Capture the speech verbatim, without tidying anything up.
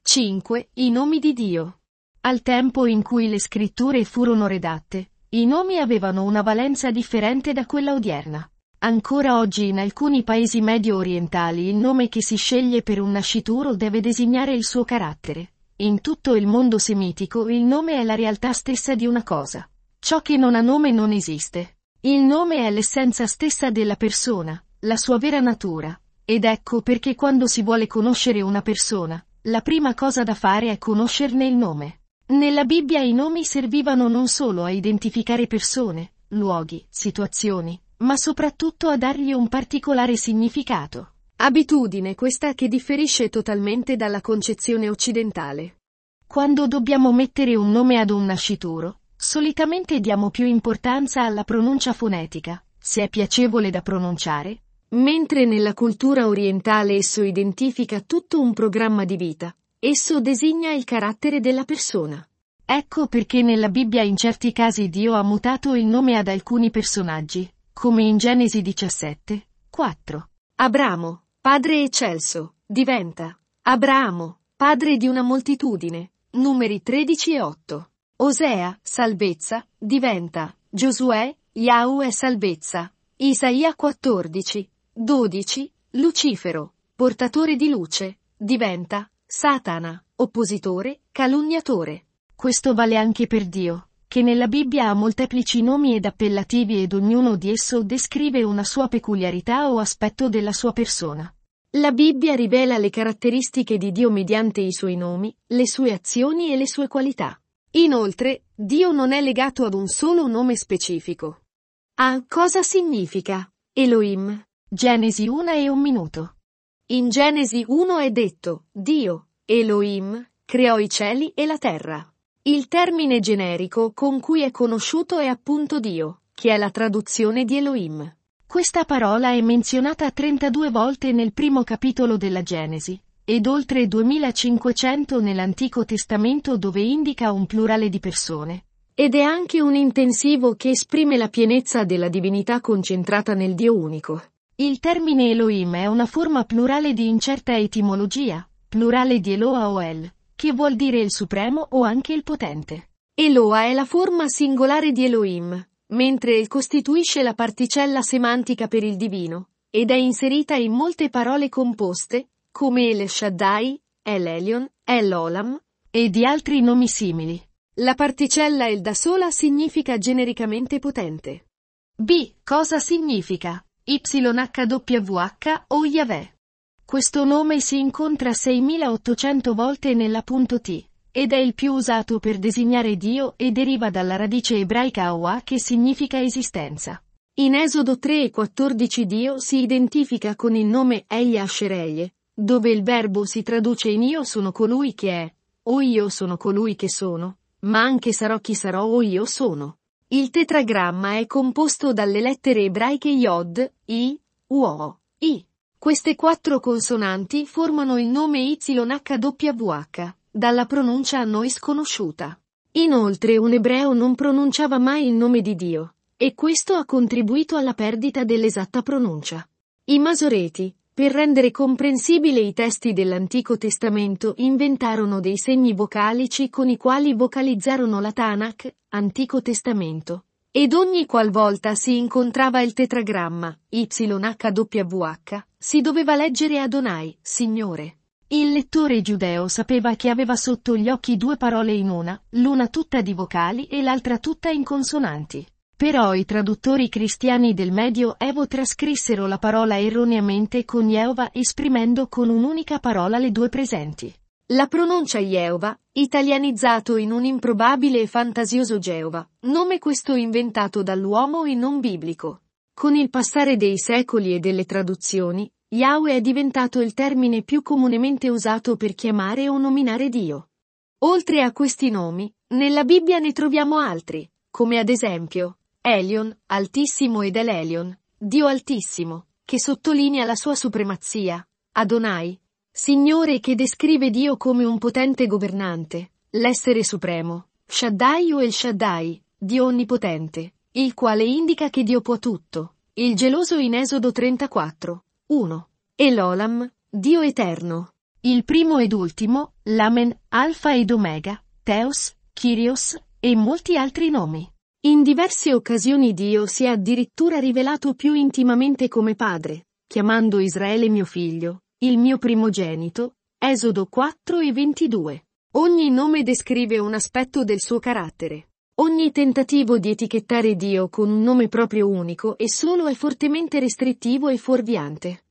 cinque. I nomi di Dio. Al tempo in cui le scritture furono redatte, i nomi avevano una valenza differente da quella odierna. Ancora oggi in alcuni paesi medio orientali il nome che si sceglie per un nascituro deve designare il suo carattere. In tutto il mondo semitico il nome è la realtà stessa di una cosa. Ciò che non ha nome non esiste. Il nome è l'essenza stessa della persona, la sua vera natura. Ed ecco perché quando si vuole conoscere una persona, la prima cosa da fare è conoscerne il nome. Nella Bibbia i nomi servivano non solo a identificare persone, luoghi, situazioni, ma soprattutto a dargli un particolare significato. Abitudine questa che differisce totalmente dalla concezione occidentale. Quando dobbiamo mettere un nome ad un nascituro, solitamente diamo più importanza alla pronuncia fonetica, se è piacevole da pronunciare, mentre nella cultura orientale esso identifica tutto un programma di vita. Esso designa il carattere della persona. Ecco perché nella Bibbia in certi casi Dio ha mutato il nome ad alcuni personaggi, come in Genesi diciassette, quattro. Abramo, padre eccelso, diventa Abramo, padre di una moltitudine, Numeri tredici e otto. Osea, salvezza, diventa Giosuè, Yahweh salvezza, Isaia quattordici, dodici, Lucifero, portatore di luce, diventa Satana, oppositore, calunniatore. Questo vale anche per Dio, che nella Bibbia ha molteplici nomi ed appellativi ed ognuno di esso descrive una sua peculiarità o aspetto della sua persona. La Bibbia rivela le caratteristiche di Dio mediante i suoi nomi, le sue azioni e le sue qualità. Inoltre, Dio non è legato ad un solo nome specifico. Ah, cosa significa Elohim? Genesi uno e un minuto. In Genesi uno è detto, Dio, Elohim, creò i cieli e la terra. Il termine generico con cui è conosciuto è appunto Dio, che è la traduzione di Elohim. Questa parola è menzionata trentadue volte nel primo capitolo della Genesi, ed oltre duemilacinquecento nell'Antico Testamento dove indica un plurale di persone. Ed è anche un intensivo che esprime la pienezza della divinità concentrata nel Dio unico. Il termine Elohim è una forma plurale di incerta etimologia, plurale di Eloah o El, che vuol dire il supremo o anche il potente. Eloah è la forma singolare di Elohim, mentre El costituisce la particella semantica per il divino, ed è inserita in molte parole composte, come El Shaddai, El Elyon, El Olam, e di altri nomi simili. La particella El da sola significa genericamente potente. B. Cosa significa Y H W H o Yahweh? Questo nome si incontra seimilaottocento volte nell'appunto T, ed è il più usato per designare Dio e deriva dalla radice ebraica Awa che significa esistenza. In Esodo tre e quattordici Dio si identifica con il nome Elia Ashereye, dove il verbo si traduce in io sono colui che è, o io sono colui che sono, ma anche sarò chi sarò o io sono. Il tetragramma è composto dalle lettere ebraiche Yod, I, Uo, I. Queste quattro consonanti formano il nome Y H W H, dalla pronuncia a noi sconosciuta. Inoltre un ebreo non pronunciava mai il nome di Dio, e questo ha contribuito alla perdita dell'esatta pronuncia. I Masoreti, per rendere comprensibile i testi dell'Antico Testamento, inventarono dei segni vocalici con i quali vocalizzarono la Tanakh, Antico Testamento. Ed ogni qualvolta si incontrava il tetragramma, Y H W H, si doveva leggere Adonai, Signore. Il lettore giudeo sapeva che aveva sotto gli occhi due parole in una, l'una tutta di vocali e l'altra tutta in consonanti. Però i traduttori cristiani del Medioevo trascrissero la parola erroneamente con Yehovah esprimendo con un'unica parola le due presenti. La pronuncia Yehovah, italianizzato in un improbabile e fantasioso Geova, nome questo inventato dall'uomo e non biblico. Con il passare dei secoli e delle traduzioni, Yahweh è diventato il termine più comunemente usato per chiamare o nominare Dio. Oltre a questi nomi, nella Bibbia ne troviamo altri, come ad esempio, Elyon, Altissimo ed El Elyon, Dio Altissimo, che sottolinea la sua supremazia, Adonai, Signore che descrive Dio come un potente governante, l'essere supremo, Shaddai o El Shaddai, Dio onnipotente, il quale indica che Dio può tutto, il geloso in Esodo trentaquattro, uno. Elolam, Dio eterno. Il primo ed ultimo, l'Amen, Alfa ed Omega, Theos, Kyrios, e molti altri nomi. In diverse occasioni Dio si è addirittura rivelato più intimamente come Padre, chiamando Israele mio figlio, il mio primogenito, Esodo quattro e ventidue. Ogni nome descrive un aspetto del suo carattere. Ogni tentativo di etichettare Dio con un nome proprio unico e solo è fortemente restrittivo e fuorviante.